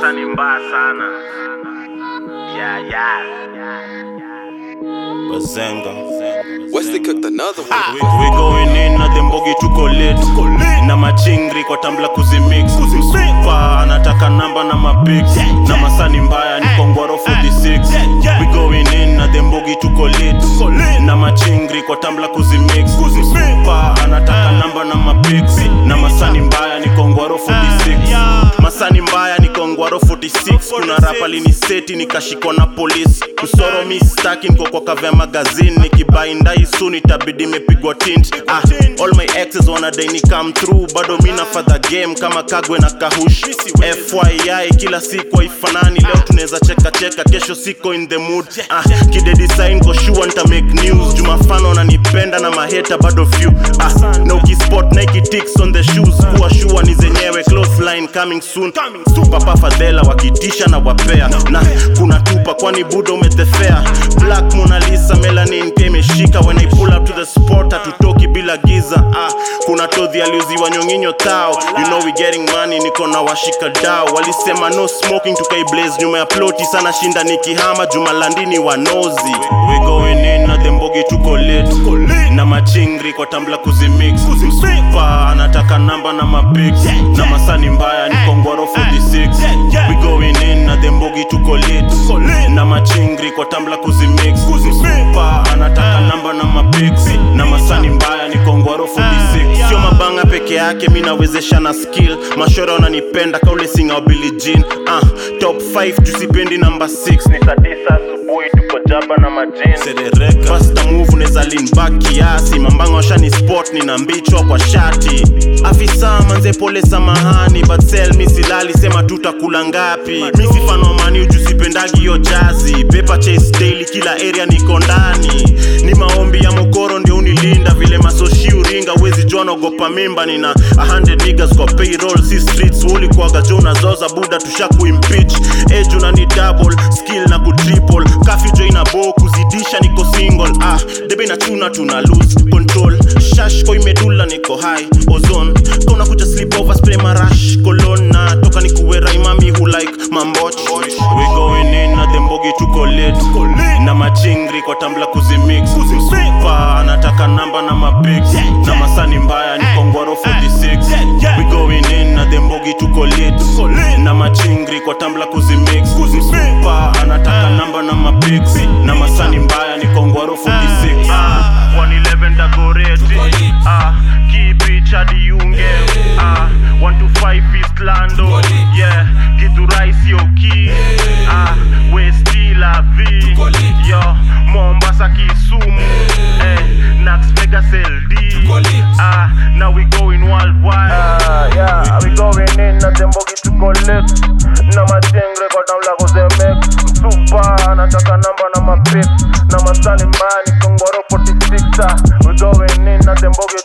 masani mbaya sana. Bazenga. Wesley cooked another one. We going in na dembogi tuko lit. Na machingri kwa tambla kuzimix. Super anataka namba na mapix. Na masani mbaya ni kongwaro 46. We going in na dembogi tuko lit. Na machingri kwa tambla kuzimix. Super anataka namba na mapix. Na masani mbaya ni kongwaro 46. Masani mbaya ni kongwaro 46. Kuna rapa lini seti nikashikwa na polisi. Kusoro mi staki niko kwa kavya magazine. Nikibaindai soon itabidi mepigwa tint. All my exes wanadai ni come through. Bado mina father game kama Kagwe na Kahush. FYI kila siku haifanani. Leo tuneza cheka cheka, kesho siko in the mood. Kide design ko sure nita make news. Jumafano wananipenda na maheta bado few. Na ukispot Nike ticks on the shoes. Kuwa sure ni zenyewe, close line coming soon. Papa Fadhela wakitisha na wapea. Na kuna tupa kwani budo umetefea. Black Mona Lisa melanin pia imeshika. When I pull up to the spot hatutoki bila giza. Kuna todhi aliuziwa nyonginyo tao. You know we getting money, niko na washika dao. Walisema no smoking tukaiblaze nyuma ya ploti. Sana shinda nikihama Jumalandini wanozi. We going in na dembogi tuko lit. Na machingri kwa tambla kuzimix. Super anataka namba na mapix. Na masani mbaya ni kongwaro 46. We going in na dembogi tuko lit. Na machingri kwa tambla kuzimix. Super anataka namba na mapix. Na masani mbaya ni kongwaro 46. Sio mabanga peke yake minawezesha na skill. Mashora wananipenda kaule singa wa Billie Jean. Top 5 tusipendi number 6. Ni saa 9 asubuhi tuko jaba na majini. Sedereka Faster move neza lean back kiasi. Mambanga washani sport nina mbichwa kwa shati. Afisa manze pole samahani. But sell mi silali sema tutakula ngapi. Mi sifano mani ujusipendagi yo jazi. Paper chase daily kila area niko ndani. Ni maombi ya mokoro ndio unilinda. Vile masoshi uringa wezi jua naogopa mimba. Nina 100 niggas kwa payroll. Si streets wuli kwa gajona zoza buda tushaku impeach. Age una ni double skill na kutriple. Kafi jo ina bo kuzidisha niko single. Debe na tuna lose control. Shash kwa imedula niko high ozone. Kona kuja sleep over spray marash cologne. Na toka ni kuwera imami who like mamboch. We going in na dembogi tuko lit. Na machingri kwa tambla kuzimix. Super anataka namba na mapix. Na masani mbaya ni kongwaro 46. We going in na dembogi tuko lit. Na machingri kwa tambla kuzimix. Super anataka namba na mapix. Na masani mbaya ni kongwaro 46. 111 Dagoretti. Keep Chadi Unge. 125 East Lando. Yeah, Gitu Rice yo key. Westi la vie. Yo, Mombasa Kisumu. Nax Vegas LD. Now we going worldwide. Yeah, we going in na dembogi tuko lit. Na machingri kwa tambla kuzimix. Super anataka namba na mapix. Na masani mbaya ni kongwaro 46. We going in na dembogi